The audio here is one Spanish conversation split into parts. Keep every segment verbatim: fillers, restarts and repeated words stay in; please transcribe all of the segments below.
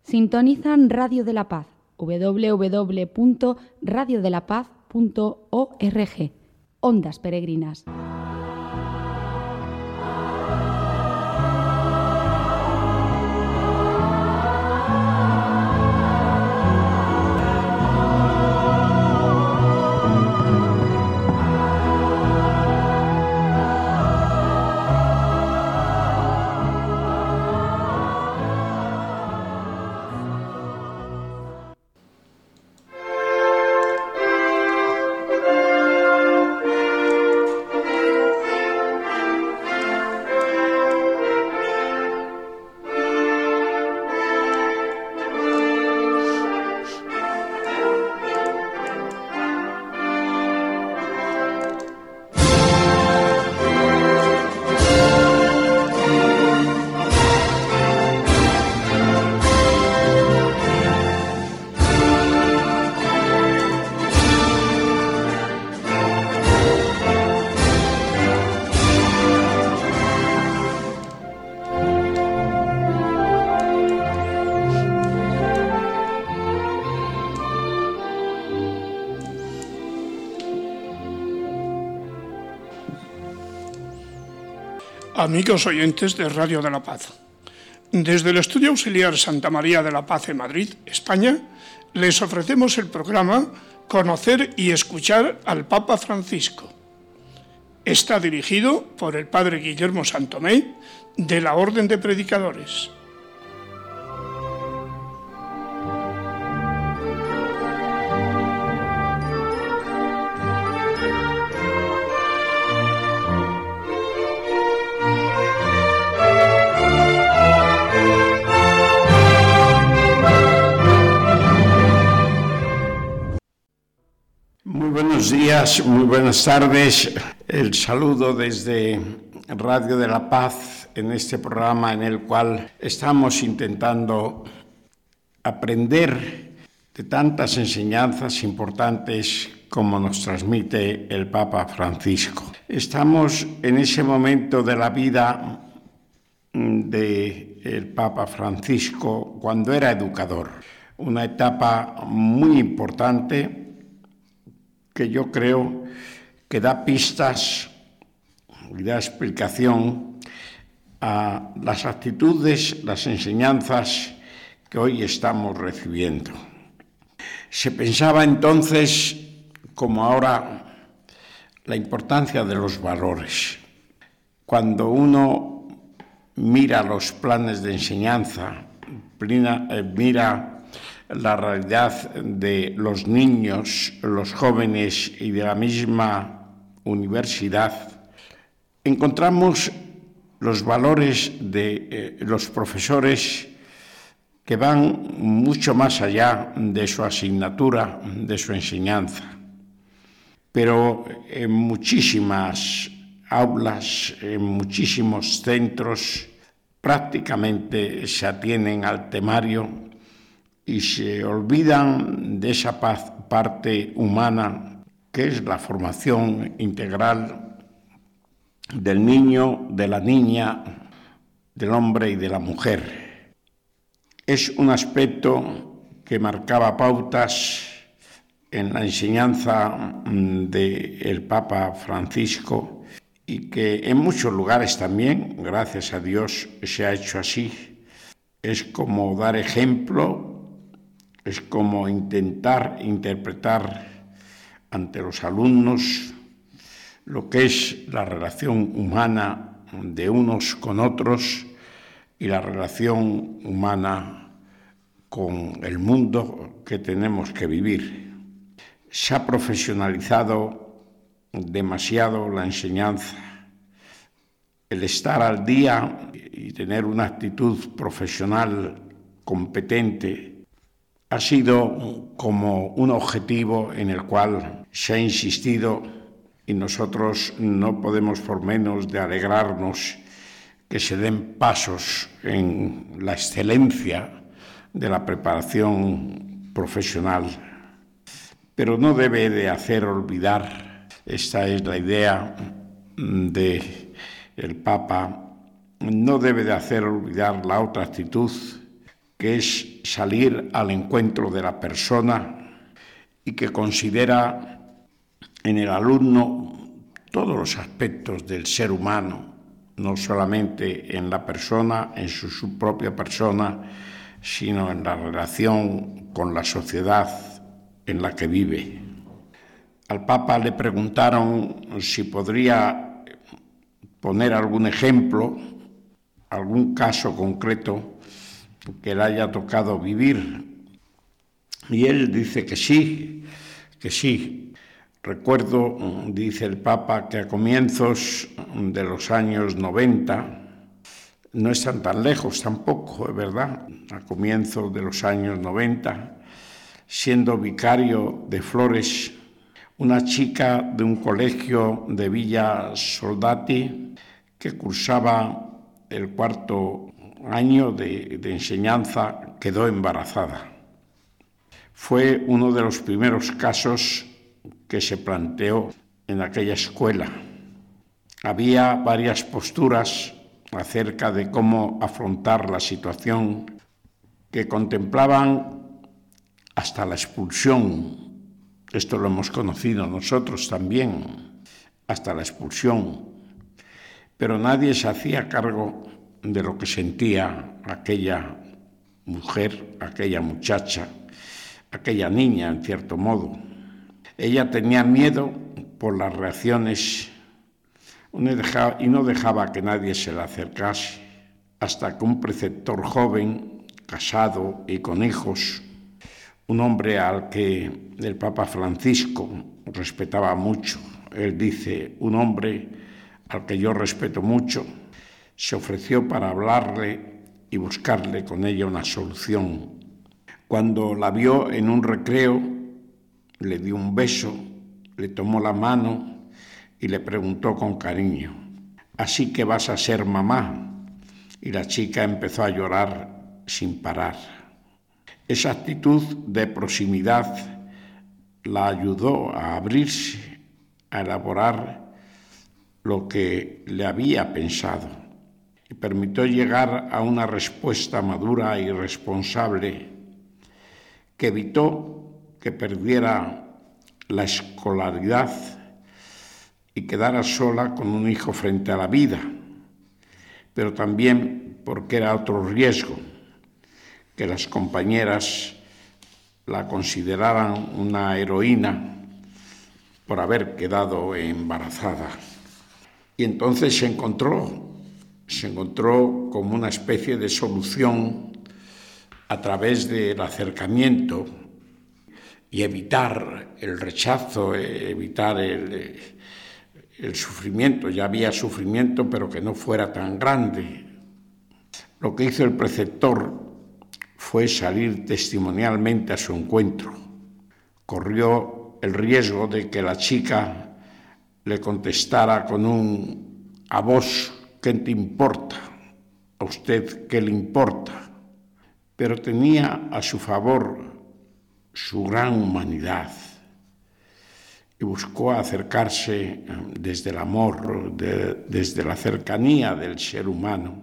Sintonizan Radio de la Paz, doble u doble u doble u punto radio de la paz punto org. Ondas Peregrinas. Amigos oyentes de Radio de la Paz, desde el Estudio Auxiliar Santa María de la Paz en Madrid, España, les ofrecemos el programa Conocer y Escuchar al Papa Francisco. Está dirigido por el Padre Guillermo Santomé, de la Orden de Predicadores. Buenos días, muy buenas tardes. El saludo desde Radio de la Paz en este programa en el cual estamos intentando aprender de tantas enseñanzas importantes como nos transmite el Papa Francisco. Estamos en ese momento de la vida del Papa Francisco cuando era educador, una etapa muy importante que yo creo que da pistas y da explicación a las actitudes, las enseñanzas que hoy estamos recibiendo. Se pensaba entonces, como ahora, la importancia de los valores. Cuando uno mira los planes de enseñanza, mira la realidad de los niños, los jóvenes y de la misma universidad, encontramos los valores de eh, los profesores que van mucho más allá de su asignatura, de su enseñanza. Pero en muchísimas aulas, en muchísimos centros, prácticamente se atienen al temario y se olvidan de esa parte humana que es la formación integral del niño, de la niña, del hombre y de la mujer. Es un aspecto que marcaba pautas en la enseñanza del Papa Francisco y que en muchos lugares también, gracias a Dios, se ha hecho así. Es como dar ejemplo. Es como intentar interpretar ante los alumnos lo que es la relación humana de unos con otros y la relación humana con el mundo que tenemos que vivir. Se ha profesionalizado demasiado la enseñanza. El estar al día y tener una actitud profesional competente ha sido como un objetivo en el cual se ha insistido y nosotros no podemos por menos de alegrarnos que se den pasos en la excelencia de la preparación profesional. Pero no debe de hacer olvidar, esta es la idea del Papa, no debe de hacer olvidar la otra actitud que es salir al encuentro de la persona y que considera en el alumno todos los aspectos del ser humano, no solamente en la persona, en su, su propia persona, sino en la relación con la sociedad en la que vive. Al Papa le preguntaron si podría poner algún ejemplo, algún caso concreto que le haya tocado vivir. Y él dice que sí, que sí. Recuerdo, dice el Papa, que a comienzos de los años noventa, no están tan lejos tampoco, es verdad, a comienzos de los años noventa, siendo vicario de Flores, una chica de un colegio de Villa Soldati que cursaba el cuarto año de, de enseñanza quedó embarazada. Fue uno de los primeros casos que se planteó en aquella escuela. Había varias posturas acerca de cómo afrontar la situación que contemplaban hasta la expulsión. Esto lo hemos conocido nosotros también, hasta la expulsión. Pero nadie se hacía cargo de lo que sentía aquella mujer, aquella muchacha, aquella niña, en cierto modo. Ella tenía miedo por las reacciones y no dejaba que nadie se le acercase, hasta que un preceptor joven, casado y con hijos, un hombre al que el Papa Francisco respetaba mucho, él dice, un hombre al que yo respeto mucho, se ofreció para hablarle y buscarle con ella una solución. Cuando la vio en un recreo, le dio un beso, le tomó la mano y le preguntó con cariño, ¿así que vas a ser mamá? Y la chica empezó a llorar sin parar. Esa actitud de proximidad la ayudó a abrirse, a elaborar lo que le había pensado y permitió llegar a una respuesta madura y responsable que evitó que perdiera la escolaridad y quedara sola con un hijo frente a la vida, pero también porque era otro riesgo, que las compañeras la consideraran una heroína por haber quedado embarazada. Y entonces se encontró, se encontró como una especie de solución a través del acercamiento y evitar el rechazo, evitar el, el sufrimiento. Ya había sufrimiento, pero que no fuera tan grande. Lo que hizo el preceptor fue salir testimonialmente a su encuentro. Corrió el riesgo de que la chica le contestara con un «¿a vos qué te importa? ¿A usted qué le importa?». Pero tenía a su favor su gran humanidad y buscó acercarse desde el amor, de, desde la cercanía del ser humano.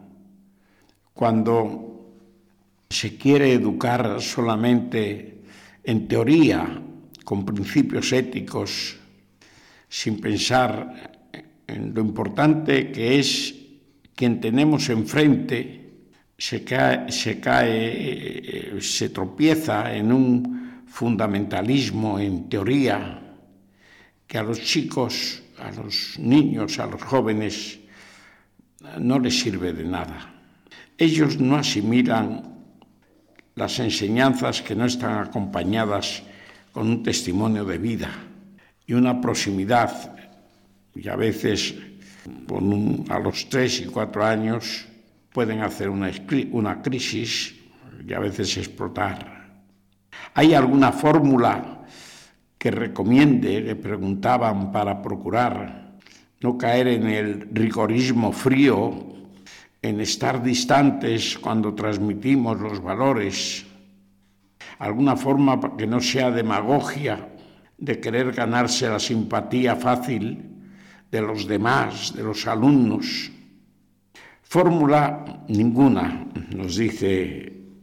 Cuando se quiere educar solamente en teoría, con principios éticos, sin pensar en lo importante que es quien tenemos enfrente, se cae, se cae, se tropieza en un fundamentalismo en teoría que a los chicos, a los niños, a los jóvenes no les sirve de nada. Ellos no asimilan las enseñanzas que no están acompañadas con un testimonio de vida y una proximidad, y a veces con un, a los tres y cuatro años pueden hacer una, una crisis y a veces explotar. ¿Hay alguna fórmula que recomiende, le preguntaban, para procurar no caer en el rigorismo frío, en estar distantes cuando transmitimos los valores? ¿Alguna forma que no sea demagogia, de querer ganarse la simpatía fácil de los demás, de los alumnos? Fórmula ninguna, nos dice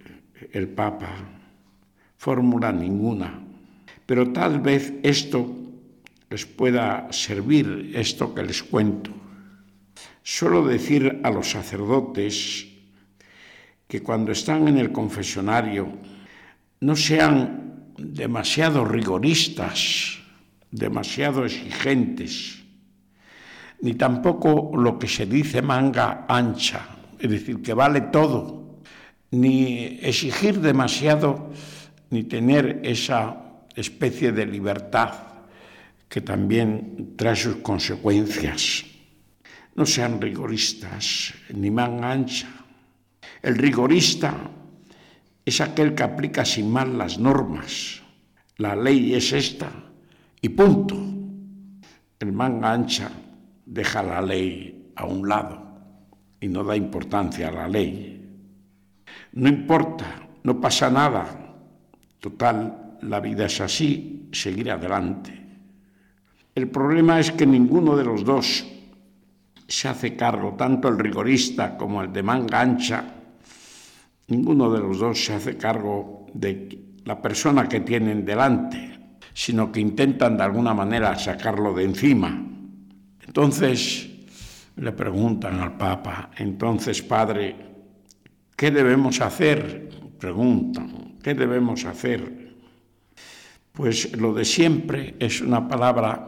el Papa fórmula ninguna, pero tal vez esto les pueda servir, esto que les cuento. Suelo decir a los sacerdotes que cuando están en el confesionario no sean demasiado rigoristas, demasiado exigentes, ni tampoco lo que se dice manga ancha, es decir, que vale todo, ni exigir demasiado, ni tener esa especie de libertad que también trae sus consecuencias. No sean rigoristas, ni manga ancha. El rigorista es aquel que aplica sin más las normas. La ley es esta y punto. El manga ancha deja la ley a un lado y no da importancia a la ley. No importa, no pasa nada. Total, la vida es así, seguir adelante. El problema es que ninguno de los dos se hace cargo, tanto el rigorista como el de manga ancha, ninguno de los dos se hace cargo de la persona que tienen delante, sino que intentan de alguna manera sacarlo de encima. Entonces le preguntan al Papa, entonces, Padre, ¿qué debemos hacer? Preguntan, ¿qué debemos hacer? Pues lo de siempre es una palabra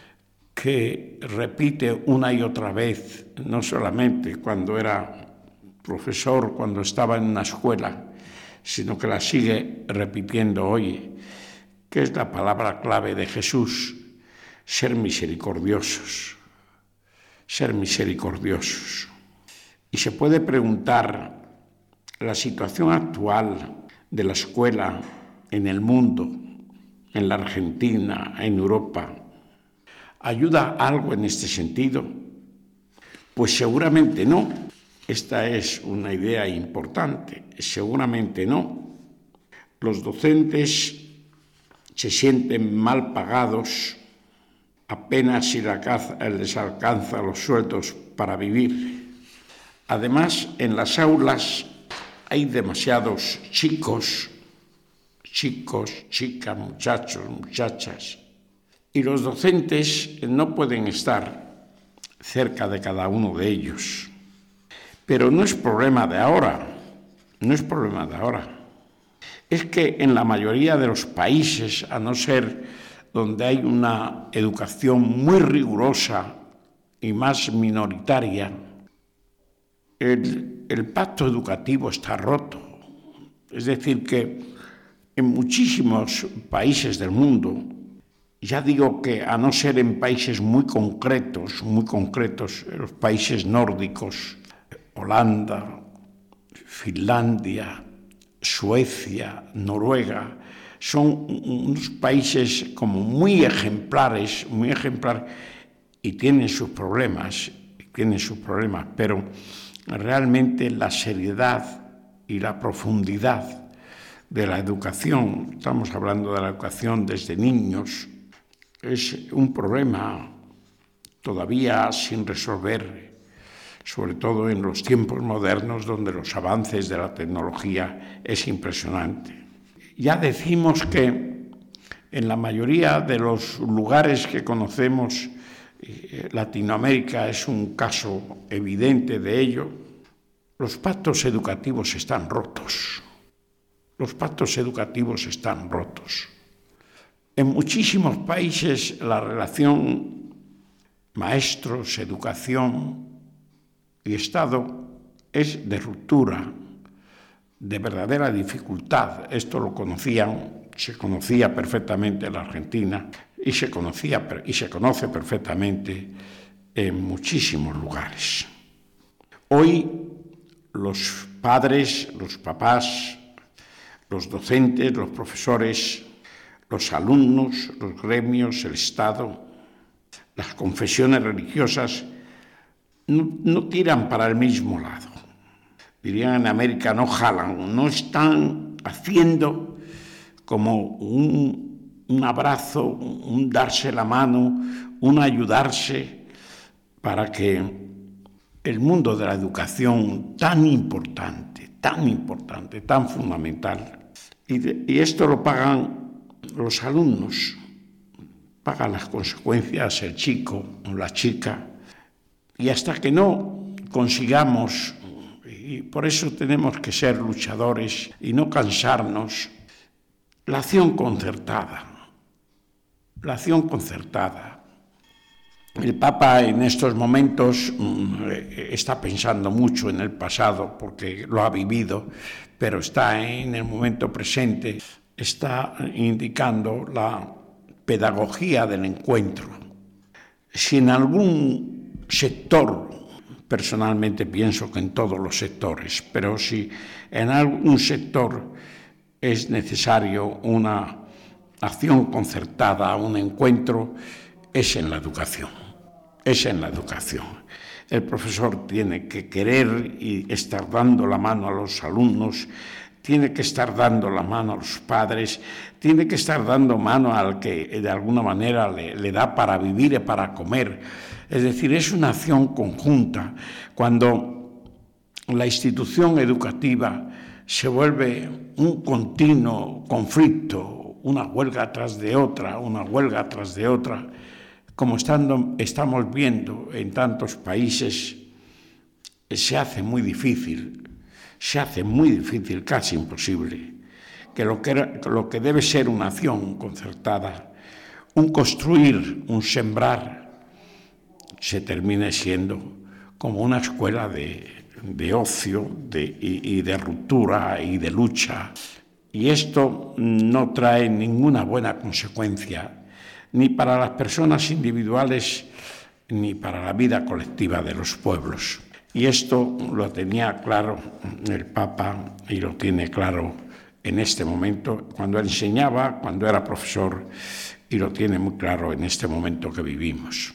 que repite una y otra vez, no solamente cuando era profesor, cuando estaba en una escuela, sino que la sigue repitiendo hoy, que es la palabra clave de Jesús: ser misericordiosos, ser misericordiosos. Y se puede preguntar, la situación actual de la escuela en el mundo, en la Argentina, en Europa, ¿ayuda algo en este sentido? Pues seguramente no. Esta es una idea importante. Seguramente no. Los docentes se sienten mal pagados, apenas si les alcanza los sueldos para vivir. Además, en las aulas hay demasiados chicos, chicos, chicas, muchachos, muchachas, y los docentes no pueden estar cerca de cada uno de ellos. Pero no es problema de ahora, no es problema de ahora. Es que en la mayoría de los países, a no ser donde hay una educación muy rigurosa y más minoritaria, el, el pacto educativo está roto. Es decir, que en muchísimos países del mundo, ya digo que a no ser en países muy concretos, muy concretos, los países nórdicos, Holanda, Finlandia, Suecia, Noruega, son unos países como muy ejemplares, muy ejemplares, y tienen sus problemas, tienen sus problemas, pero realmente la seriedad y la profundidad de la educación, estamos hablando de la educación desde niños, es un problema todavía sin resolver, sobre todo en los tiempos modernos donde los avances de la tecnología es impresionante. Ya decimos que en la mayoría de los lugares que conocemos, Latinoamérica es un caso evidente de ello, los pactos educativos están rotos. Los pactos educativos están rotos. En muchísimos países la relación maestros, educación y Estado es de ruptura, de verdadera dificultad. Esto lo conocían, se conocía perfectamente en la Argentina y se conocía y se conoce perfectamente en muchísimos lugares. Hoy los padres, los papás, los docentes, los profesores, los alumnos, los gremios, el Estado, las confesiones religiosas no, no tiran para el mismo lado. Dirían en América, no jalan, no están haciendo como un, un abrazo, un darse la mano, un ayudarse para que el mundo de la educación tan importante, tan importante, tan fundamental. Y, de, y esto lo pagan los alumnos, pagan las consecuencias el chico o la chica. Y hasta que no consigamos, y por eso tenemos que ser luchadores y no cansarnos, la acción concertada, la acción concertada. El Papa en estos momentos está pensando mucho en el pasado porque lo ha vivido, pero está en el momento presente, está indicando la pedagogía del encuentro. Si en algún sector, personalmente pienso que en todos los sectores, pero si en algún sector es necesario una acción concertada, un encuentro, es en la educación. Es en la educación. El profesor tiene que querer y estar dando la mano a los alumnos, tiene que estar dando la mano a los padres, tiene que estar dando mano al que de alguna manera le, le da para vivir y para comer. Es decir, es una acción conjunta. Cuando la institución educativa se vuelve un continuo conflicto, una huelga tras de otra, una huelga tras de otra, como estando, estamos viendo en tantos países, se hace muy difícil, se hace muy difícil, casi imposible, que lo que, era, lo que debe ser una acción concertada, un construir, un sembrar, se termine siendo como una escuela de, de ocio de, y, y de ruptura y de lucha. Y esto no trae ninguna buena consecuencia, ni para las personas individuales, ni para la vida colectiva de los pueblos. Y esto lo tenía claro el Papa y lo tiene claro en este momento, cuando enseñaba, cuando era profesor, y lo tiene muy claro en este momento que vivimos.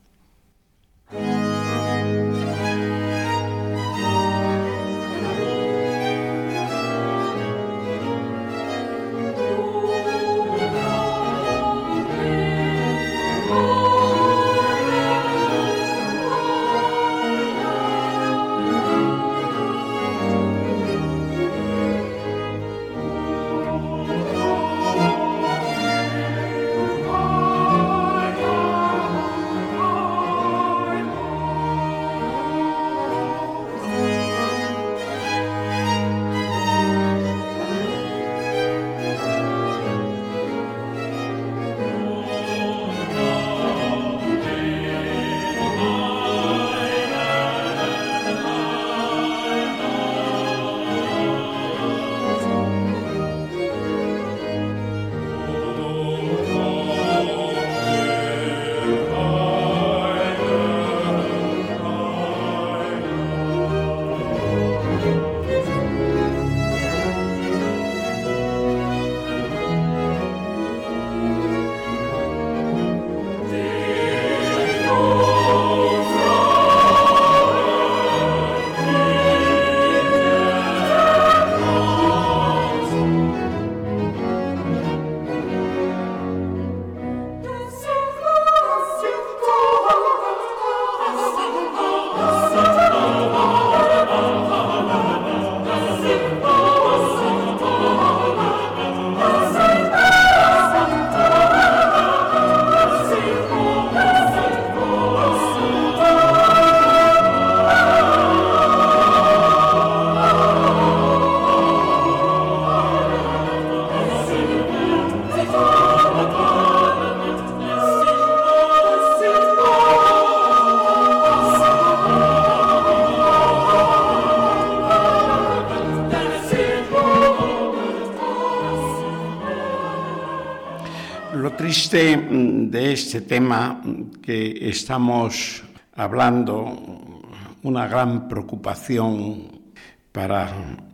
Triste de este tema que estamos hablando, una gran preocupación para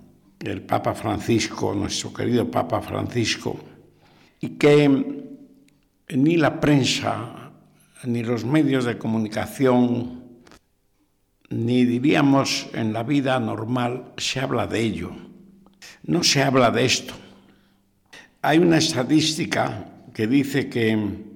el Papa Francisco, nuestro querido Papa Francisco, y que ni la prensa, ni los medios de comunicación, ni diríamos en la vida normal se habla de ello. No se habla de esto. Hay una estadística que dice que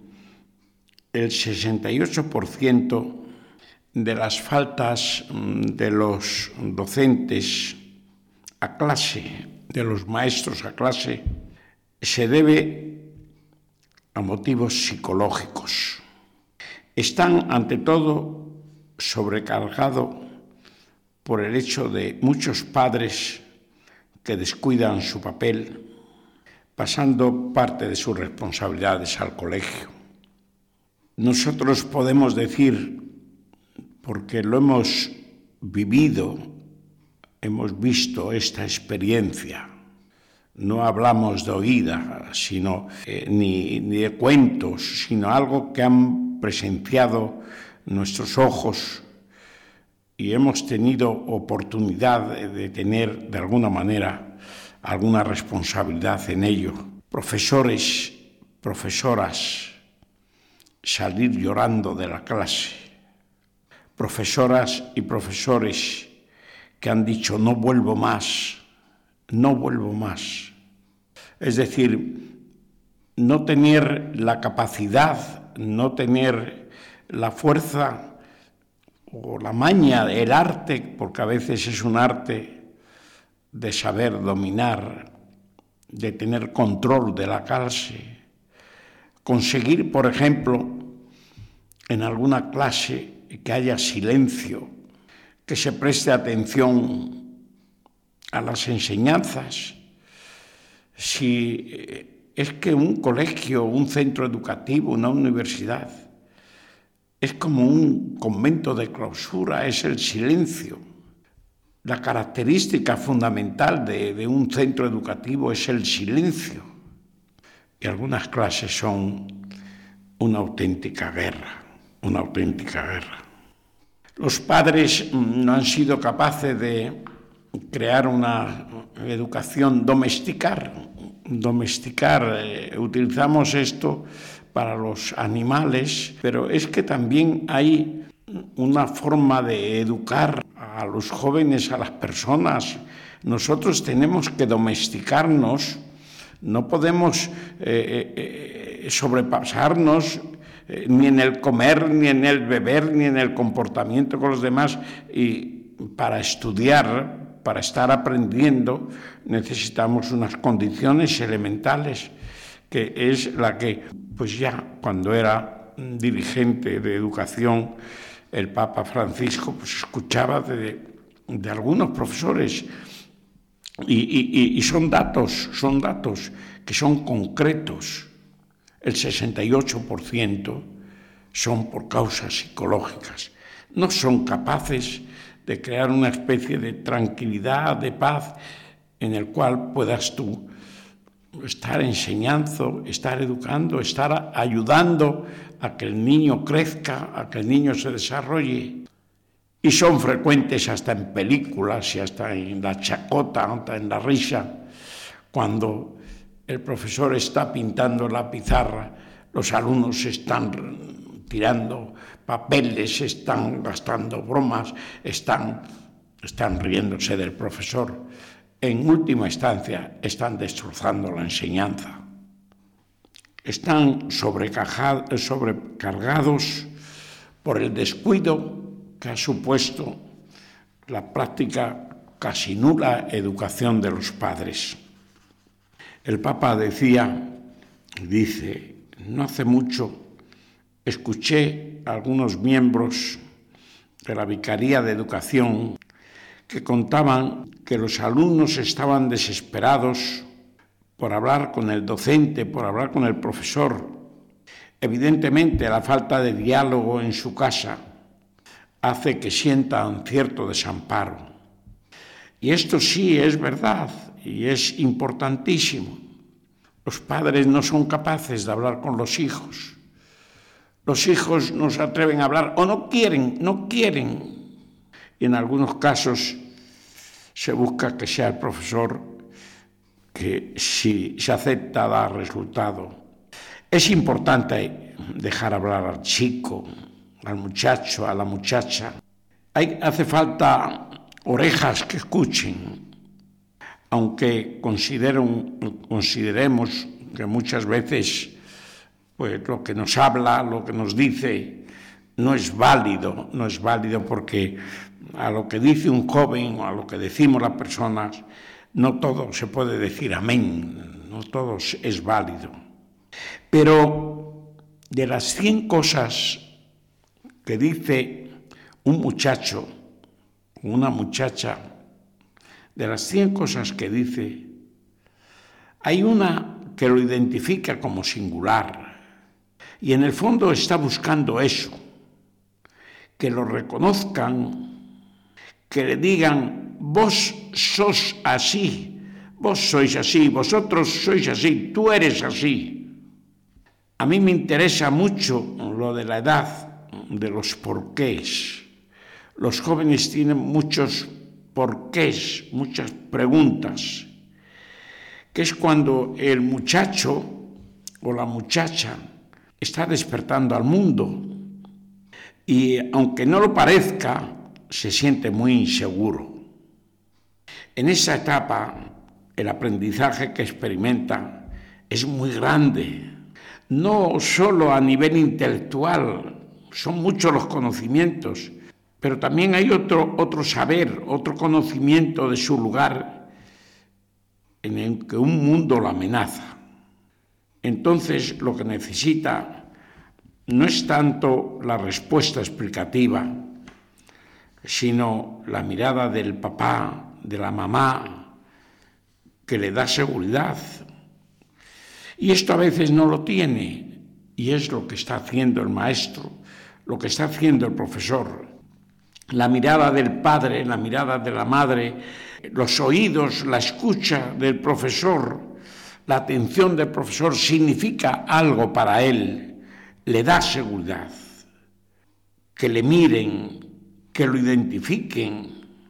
el sesenta y ocho por ciento de las faltas de los docentes a clase, de los maestros a clase, se debe a motivos psicológicos. Están, ante todo, sobrecargados por el hecho de muchos padres que descuidan su papel, pasando parte de sus responsabilidades al colegio. Nosotros podemos decir, porque lo hemos vivido, hemos visto esta experiencia, no hablamos de oída, sino eh, ni, ni de cuentos, sino algo que han presenciado nuestros ojos y hemos tenido oportunidad de, de tener, de alguna manera, alguna responsabilidad en ello. Profesores, profesoras, salir llorando de la clase. Profesoras y profesores que han dicho no vuelvo más, no vuelvo más. Es decir, no tener la capacidad, no tener la fuerza o la maña, el arte, porque a veces es un arte de saber dominar, de tener control de la clase, conseguir, por ejemplo, en alguna clase que haya silencio, que se preste atención a las enseñanzas. Si es que un colegio, un centro educativo, una universidad, es como un convento de clausura, es el silencio. La característica fundamental de, de un centro educativo es el silencio. Y algunas clases son una auténtica guerra, una auténtica guerra. Los padres no han sido capaces de crear una educación domesticar. Domesticar, eh, utilizamos esto para los animales, pero es que también hay una forma de educar a los jóvenes, a las personas. Nosotros tenemos que domesticarnos, no podemos eh, eh, sobrepasarnos eh, ni en el comer, ni en el beber, ni en el comportamiento con los demás. Y para estudiar, para estar aprendiendo, necesitamos unas condiciones elementales, que es la que, pues ya cuando era dirigente de educación, el Papa Francisco pues escuchaba de, de algunos profesores y, y, y son datos, son datos que son concretos. El sesenta y ocho por ciento son por causas psicológicas. No son capaces de crear una especie de tranquilidad, de paz, en el cual puedas tú estar enseñando, estar educando, estar ayudando a que el niño crezca, a que el niño se desarrolle. Y son frecuentes hasta en películas y hasta en la chacota, hasta en la risa, cuando el profesor está pintando la pizarra, los alumnos están tirando papeles, están gastando bromas, están, están riéndose del profesor. En última instancia, están destrozando la enseñanza. Están sobrecargados por el descuido que ha supuesto la práctica casi nula educación de los padres. El Papa decía, dice, no hace mucho escuché a algunos miembros de la Vicaría de Educación que contaban que los alumnos estaban desesperados por hablar con el docente, por hablar con el profesor. Evidentemente, la falta de diálogo en su casa hace que sientan cierto desamparo. Y esto sí es verdad y es importantísimo. Los padres no son capaces de hablar con los hijos. Los hijos no se atreven a hablar o no quieren, no quieren. Y en algunos casos se busca que sea el profesor que, si se acepta, da resultado. Es importante dejar hablar al chico, al muchacho, a la muchacha. Hay, hace falta orejas que escuchen, aunque consideremos que muchas veces pues, lo que nos habla, lo que nos dice, no es válido, no es válido porque a lo que dice un joven o a lo que decimos las personas no todo se puede decir amén, no todo es válido. Pero de las cien cosas que dice un muchacho, una muchacha, de las cien cosas que dice, hay una que lo identifica como singular y en el fondo está buscando eso, que lo reconozcan, que le digan, vos sos así, vos sois así, vosotros sois así, tú eres así. A mí me interesa mucho lo de la edad, de los porqués. Los jóvenes tienen muchos porqués, muchas preguntas, que es cuando el muchacho o la muchacha está despertando al mundo y, aunque no lo parezca, se siente muy inseguro. En esa etapa, el aprendizaje que experimenta es muy grande, no solo a nivel intelectual, son muchos los conocimientos, pero también hay otro, otro saber, otro conocimiento de su lugar en el que un mundo lo amenaza. Entonces, lo que necesita no es tanto la respuesta explicativa, sino la mirada del papá, de la mamá, que le da seguridad. Y esto a veces no lo tiene, y es lo que está haciendo el maestro, lo que está haciendo el profesor. La mirada del padre, la mirada de la madre, los oídos, la escucha del profesor, la atención del profesor significa algo para él, le da seguridad. Que le miren, que lo identifiquen,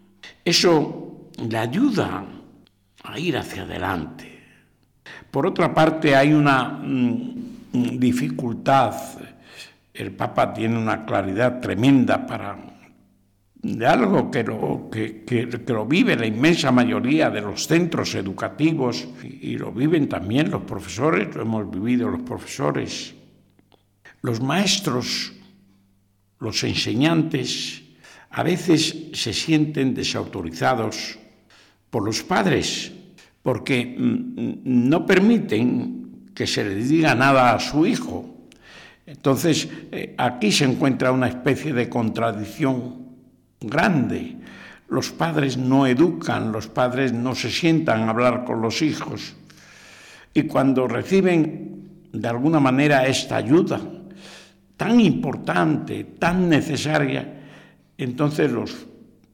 eso le ayuda a ir hacia adelante. Por otra parte, hay una mm, dificultad. El Papa tiene una claridad tremenda para de algo que lo, que, que, que lo vive la inmensa mayoría de los centros educativos y, y lo viven también los profesores, lo hemos vivido los profesores. Los maestros, los enseñantes, a veces se sienten desautorizados por los padres, porque no permiten que se le diga nada a su hijo. Entonces, eh, aquí se encuentra una especie de contradicción grande. Los padres no educan, los padres no se sientan a hablar con los hijos. Y cuando reciben, de alguna manera, esta ayuda tan importante, tan necesaria, entonces los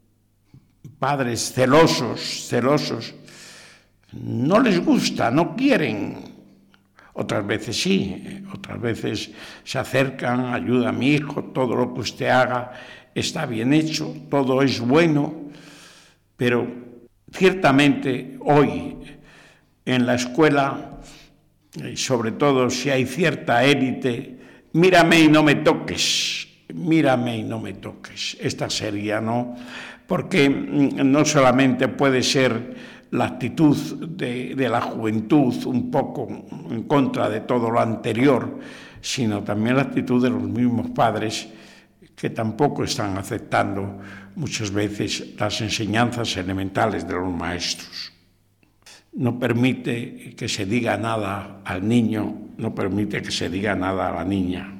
padres celosos, celosos, no les gusta, no quieren. Otras veces sí, otras veces se acercan, ayuda a mi hijo, todo lo que usted haga está bien hecho, todo es bueno, pero ciertamente hoy en la escuela, sobre todo si hay cierta élite, mírame y no me toques, mírame y no me toques. Esta sería, ¿no? Porque no solamente puede ser la actitud de, de la juventud un poco en contra de todo lo anterior, sino también la actitud de los mismos padres que tampoco están aceptando muchas veces las enseñanzas elementales de los maestros. No permite que se diga nada al niño, no permite que se diga nada a la niña.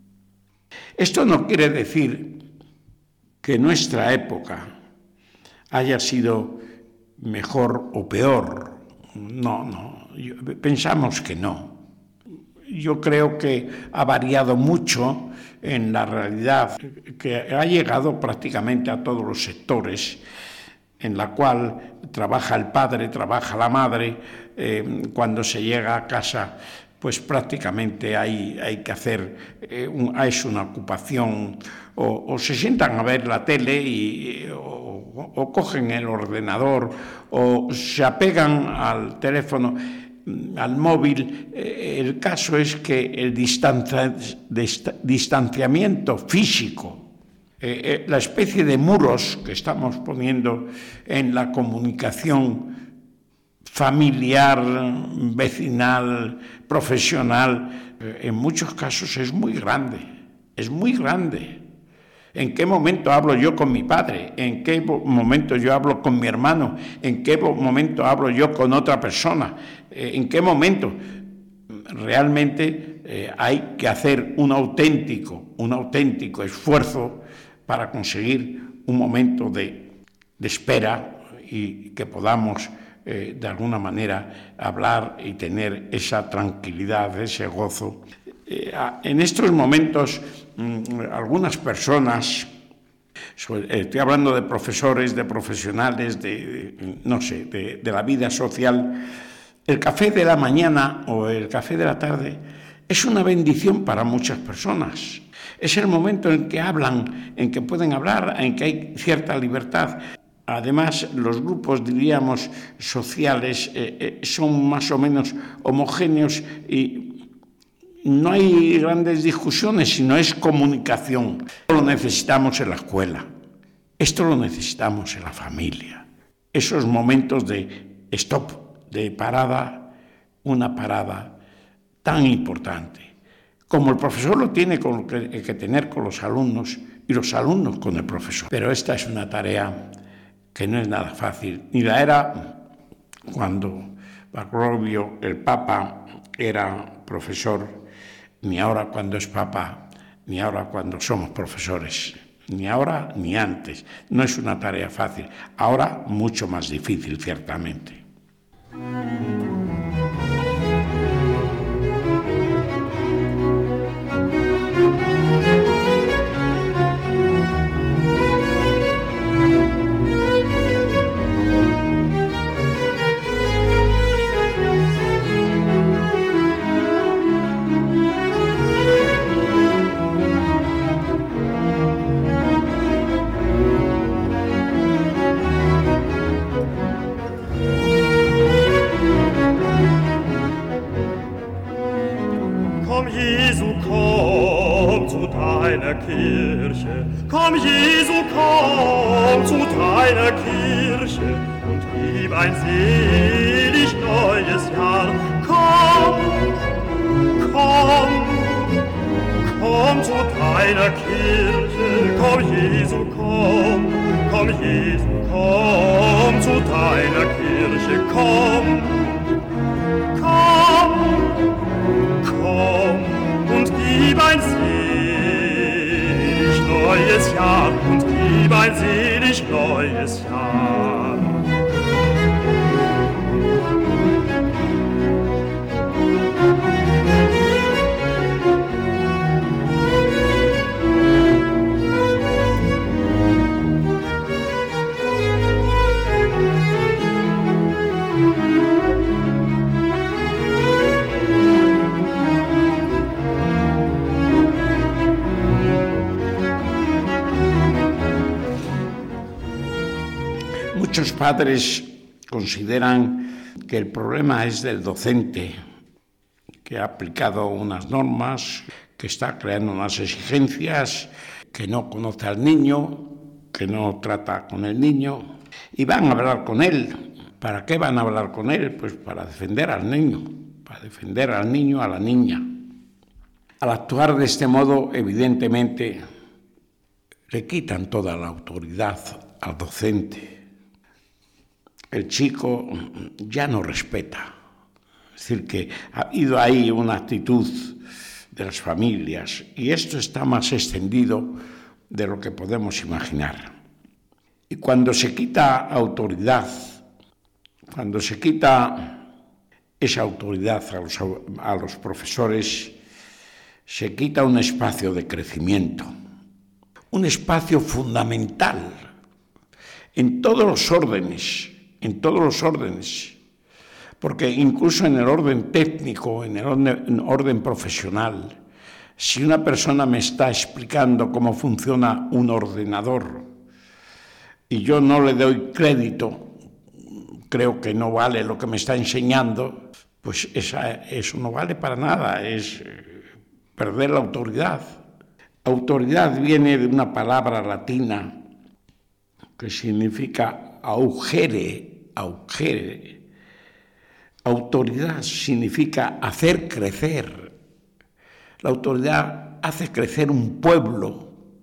Esto no quiere decir que nuestra época haya sido mejor o peor. No, no, pensamos que no. Yo creo que ha variado mucho en la realidad, que ha llegado prácticamente a todos los sectores, en la cual trabaja el padre, trabaja la madre, eh, cuando se llega a casa, pues prácticamente hay, hay que hacer, eh, un, es una ocupación, o, o se sientan a ver la tele y, o, o cogen el ordenador, o se apegan al teléfono, al móvil. El caso es que el distancia, distanciamiento físico, eh, la especie de muros que estamos poniendo en la comunicación familiar, vecinal, profesional, eh, en muchos casos es muy grande, es muy grande. ¿En qué momento hablo yo con mi padre? ¿En qué momento yo hablo con mi hermano? ¿En qué momento hablo yo con otra persona? ¿En qué momento? Realmente eh, hay que hacer un auténtico, un auténtico esfuerzo para conseguir un momento de, de espera y que podamos eh, de alguna manera hablar y tener esa tranquilidad, ese gozo. Eh, en estos momentos, mmm, algunas personas, estoy hablando de profesores, de profesionales, de, de no sé, de, de la vida social, el café de la mañana o el café de la tarde es una bendición para muchas personas. Es el momento en que hablan, en que pueden hablar, en que hay cierta libertad. Además, los grupos, diríamos, sociales eh, eh, son más o menos homogéneos y no hay grandes discusiones, sino es comunicación. Esto lo necesitamos en la escuela, esto lo necesitamos en la familia. Esos momentos de stop, de parada, una parada tan importante, como el profesor lo tiene con, que, que tener con los alumnos y los alumnos con el profesor. Pero esta es una tarea que no es nada fácil, ni la era cuando Bagrobio, el Papa, era profesor, ni ahora cuando es Papa, ni ahora cuando somos profesores, ni ahora ni antes. No es una tarea fácil, ahora mucho más difícil, ciertamente. Kirche, komm Jesu, komm zu deiner Kirche und gib ein selig neues Jahr. Komm, komm, komm zu deiner Kirche, komm Jesu, komm, komm Jesu, komm zu deiner Kirche, komm, komm, komm und gib ein selig neues Jahr und gib ein selig neues Jahr. Muchos padres consideran que el problema es del docente, que ha aplicado unas normas, que está creando unas exigencias, que no conoce al niño, que no trata con el niño, y van a hablar con él. ¿Para qué van a hablar con él? Pues para defender al niño, para defender al niño, a la niña. Al actuar de este modo, evidentemente, le quitan toda la autoridad al docente. El chico ya no respeta. Es decir, que ha habido ahí una actitud de las familias y esto está más extendido de lo que podemos imaginar. Y cuando se quita autoridad, cuando se quita esa autoridad a los, a los profesores, se quita un espacio de crecimiento, un espacio fundamental en todos los órdenes, en todos los órdenes, porque incluso en el orden técnico, en el orden, orden profesional, si una persona me está explicando cómo funciona un ordenador y yo no le doy crédito, creo que no vale lo que me está enseñando, pues esa, eso no vale para nada, es perder la autoridad. Autoridad viene de una palabra latina que significa augere, augere. Autoridad significa hacer crecer. La autoridad hace crecer un pueblo,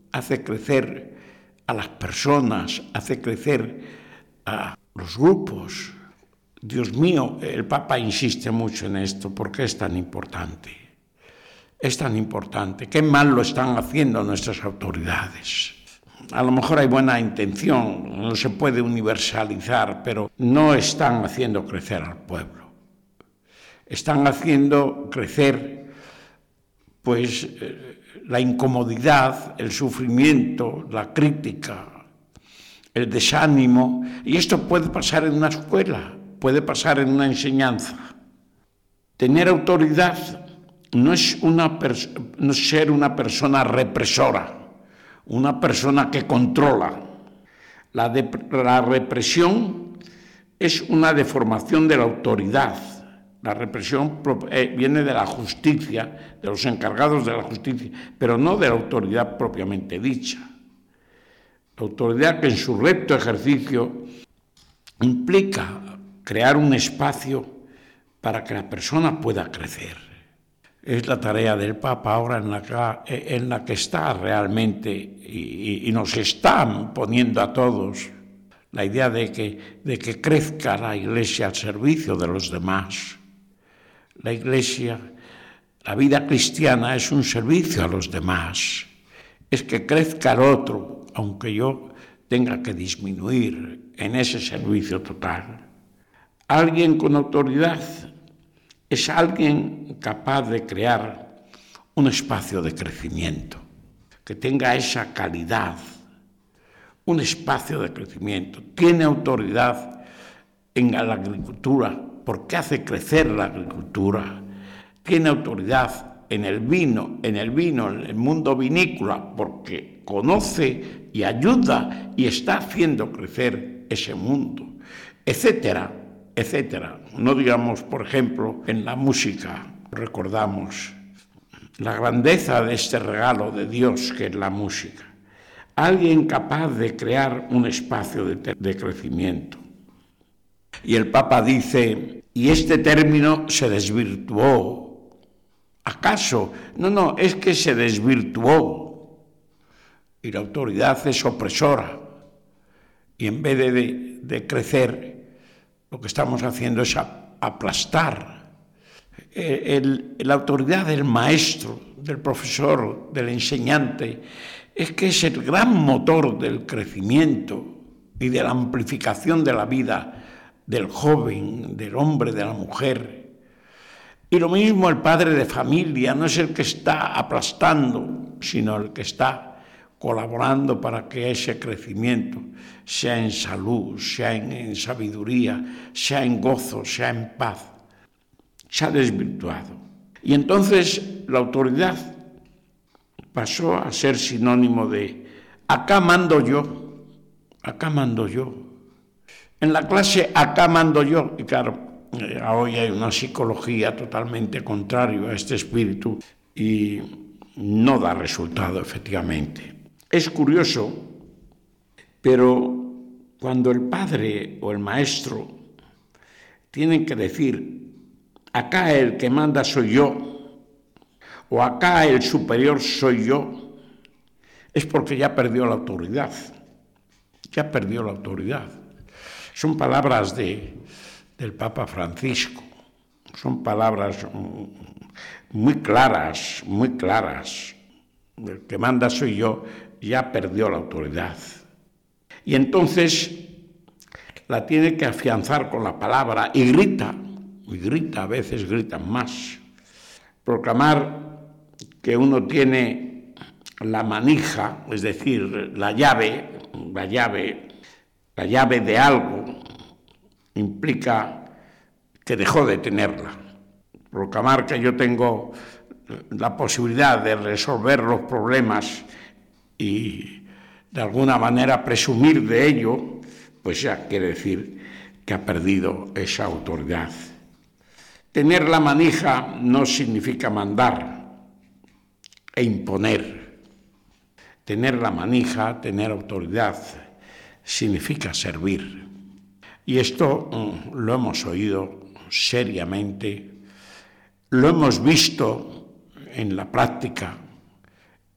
hace crecer a las personas, hace crecer a los grupos. Dios mío, el Papa insiste mucho en esto. ¿Por qué es tan importante? Es tan importante. ¿Qué mal lo están haciendo nuestras autoridades? A lo mejor hay buena intención, no se puede universalizar, pero no están haciendo crecer al pueblo. Están haciendo crecer, pues, eh, la incomodidad, el sufrimiento, la crítica, el desánimo. Y esto puede pasar en una escuela, puede pasar en una enseñanza. Tener autoridad no es, una pers- no es ser una persona represora, una persona que controla. La, de, la represión es una deformación de la autoridad. La represión eh, viene de la justicia, de los encargados de la justicia, pero no de la autoridad propiamente dicha. La autoridad que en su recto ejercicio implica crear un espacio para que la persona pueda crecer. Es la tarea del Papa ahora en la que, en la que está realmente y, y nos están poniendo a todos la idea de que, de que crezca la Iglesia al servicio de los demás. La Iglesia, la vida cristiana es un servicio a los demás. Es que crezca el otro, aunque yo tenga que disminuir en ese servicio total. Alguien con autoridad es alguien capaz de crear un espacio de crecimiento, que tenga esa calidad, un espacio de crecimiento. Tiene autoridad en la agricultura porque hace crecer la agricultura. Tiene autoridad en el vino, en el vino, en el mundo vinícola, porque conoce y ayuda y está haciendo crecer ese mundo, etcétera. etcétera. No digamos, por ejemplo, en la música, recordamos la grandeza de este regalo de Dios que es la música. Alguien capaz de crear un espacio de, de crecimiento. Y el Papa dice, y este término se desvirtuó. ¿Acaso? No, no, es que se desvirtuó. Y la autoridad es opresora. Y en vez de, de, de crecer, lo que estamos haciendo es aplastar. El, el, la autoridad del maestro, del profesor, del enseñante, es que es el gran motor del crecimiento y de la amplificación de la vida del joven, del hombre, de la mujer. Y lo mismo el padre de familia, no es el que está aplastando, sino el que está colaborando para que ese crecimiento sea en salud, sea en, en sabiduría, sea en gozo, sea en paz. Se ha desvirtuado. Y entonces la autoridad pasó a ser sinónimo de acá mando yo, acá mando yo. En la clase acá mando yo. Y claro, eh, hoy hay una psicología totalmente contraria a este espíritu y no da resultado, efectivamente. Es curioso, pero cuando el padre o el maestro tienen que decir, acá el que manda soy yo, o acá el superior soy yo, es porque ya perdió la autoridad, ya perdió la autoridad. Son palabras de, del Papa Francisco, son palabras muy claras, muy claras. El que manda soy yo, ya perdió la autoridad. Y entonces la tiene que afianzar con la palabra y grita, y grita, a veces gritan más. Proclamar que uno tiene la manija, es decir, la llave, la llave, la llave de algo, implica que dejó de tenerla. Proclamar que yo tengo la posibilidad de resolver los problemas y de alguna manera presumir de ello, pues ya quiere decir que ha perdido esa autoridad. Tener la manija no significa mandar e imponer. Tener la manija, tener autoridad, significa servir. Y esto mm, lo hemos oído seriamente, lo hemos visto en la práctica,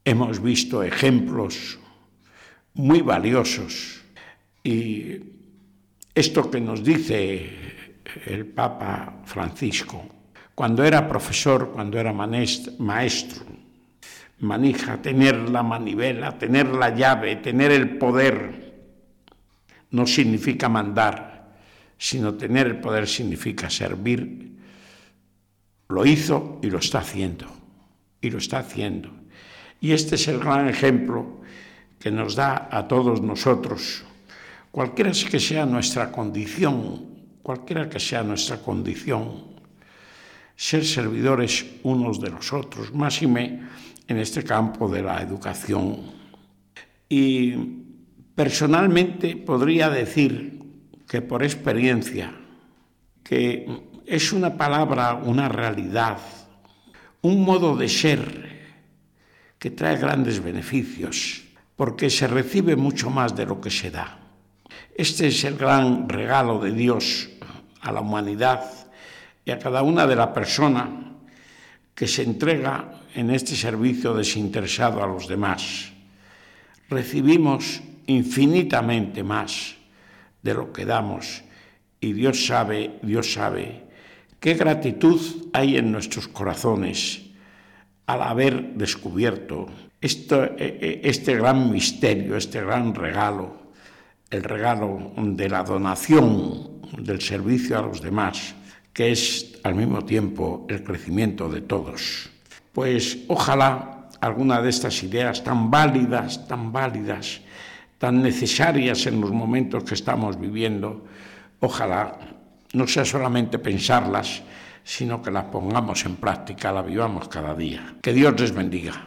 hemos visto ejemplos muy valiosos. Y esto que nos dice el Papa Francisco, cuando era profesor, cuando era maestro, manija, tener la manivela, tener la llave, tener el poder, no significa mandar, sino tener el poder significa servir. Lo hizo y lo está haciendo, y lo está haciendo. Y este es el gran ejemplo que nos da a todos nosotros, cualquiera que sea nuestra condición, cualquiera que sea nuestra condición, ser servidores unos de los otros, máxime en este campo de la educación. Y personalmente podría decir que por experiencia, que es una palabra, una realidad, un modo de ser que trae grandes beneficios, porque se recibe mucho más de lo que se da. Este es el gran regalo de Dios a la humanidad y a cada una de la persona que se entrega en este servicio desinteresado a los demás. Recibimos infinitamente más de lo que damos y Dios sabe, Dios sabe qué gratitud hay en nuestros corazones al haber descubierto este, este gran misterio, este gran regalo, el regalo de la donación, del servicio a los demás, que es al mismo tiempo el crecimiento de todos. Pues ojalá alguna de estas ideas tan válidas, tan válidas, tan necesarias en los momentos que estamos viviendo, ojalá no sea solamente pensarlas, sino que las pongamos en práctica, las vivamos cada día. Que Dios les bendiga.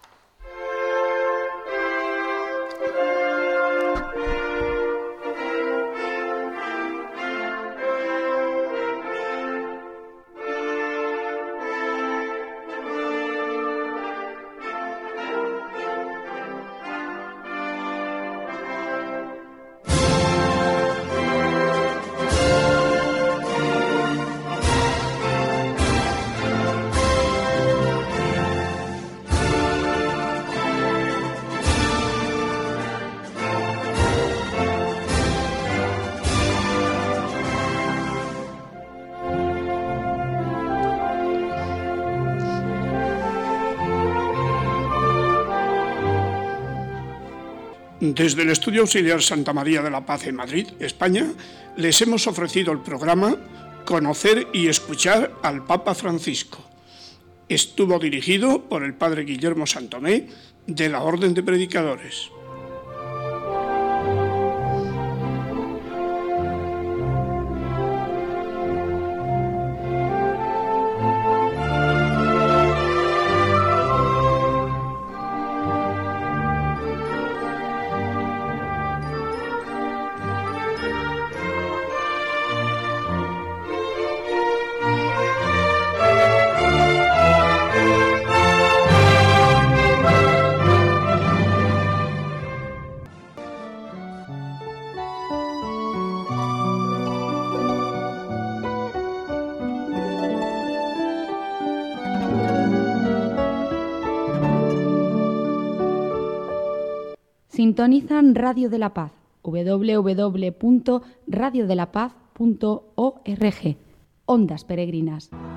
Desde el Estudio Auxiliar Santa María de la Paz en Madrid, España, les hemos ofrecido el programa Conocer y escuchar al Papa Francisco. Estuvo dirigido por el Padre Guillermo Santomé, de la Orden de Predicadores. Sintonizan Radio de la Paz, doble u doble u doble u punto radio de la paz punto org. Ondas Peregrinas.